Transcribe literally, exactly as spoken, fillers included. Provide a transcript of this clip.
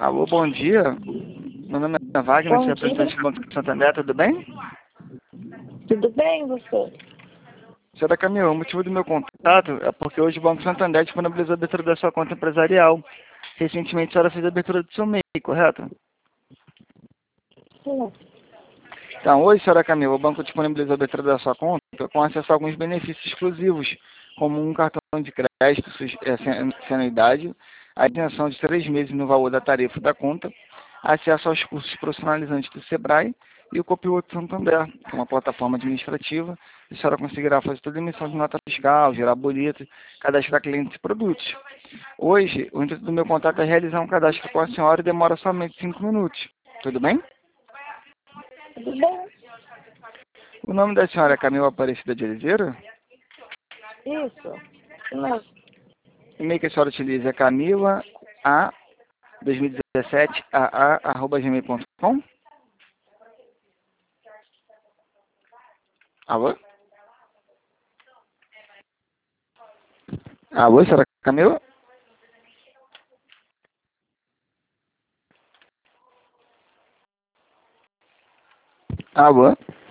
Alô, bom dia. Meu nome é Wagner, Bom sou dia. representante do Banco do Santander, tudo bem? Tudo bem, você? Senhora Camila, o motivo do meu contato é porque hoje o Banco Santander disponibilizou a abertura da sua conta empresarial. Recentemente a senhora fez a abertura do seu M E I, correto? Sim. Então, hoje, senhora Camila, o banco disponibilizou a abertura da sua conta com acesso a alguns benefícios exclusivos, como um cartão de crédito sus- eh, sem sem anuidade, a isenção de três meses no valor da tarifa da conta, acesso aos cursos profissionalizantes do Sebrae e o Copiloto Santander, que é uma plataforma administrativa, e a senhora conseguirá fazer toda a emissão de nota fiscal, gerar boleto, cadastrar clientes e produtos. Hoje, o intuito do meu contato é realizar um cadastro com a senhora e demora somente cinco minutos. Tudo bem? Tudo bem? O nome da senhora é Camila Aparecida de Oliveira? Isso. Não. O e-mail que a senhora utiliza é camila a dois mil e dezessete a a arroba gmail ponto com? Alô? Alô, senhora Camila? Alô?